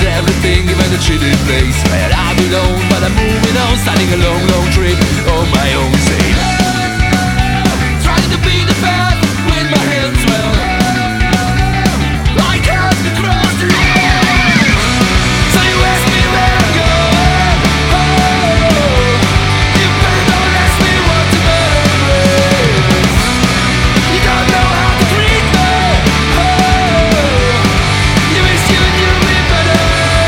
is everything, even the treated place where I belong. But I'm moving on, starting a long, long trip on my own state. Trying to be the path with my hands well. I can't cross the line. So you ask me where I'm going. Oh, you better don't ask me what tomorrow brings. You don't know how to treat me. Oh, you wish you knew me better.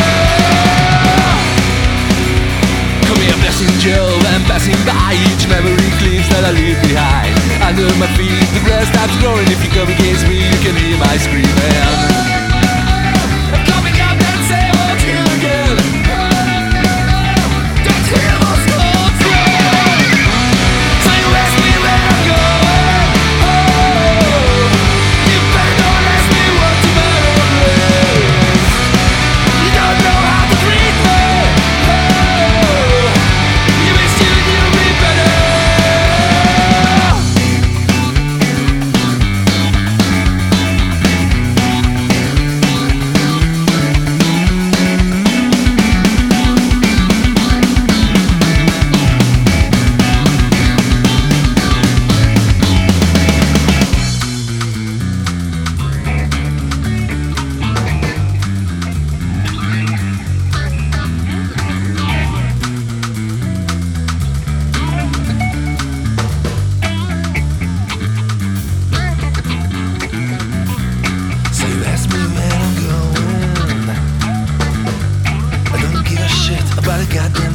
Come here, passenger, I'm passing by. Each memory clips that I leave behind. Under my feet, the grass stops growing. If you come against me, you can hear my screaming. I'm coming up and say what's here again. That hill was close down. So you ask me where I'm going. Oh, you better don't ask me what tomorrow brings. You don't know how to treat me. Oh, you wish you knew me better. So you ask me where I'm going. I don't give a shit about a goddamn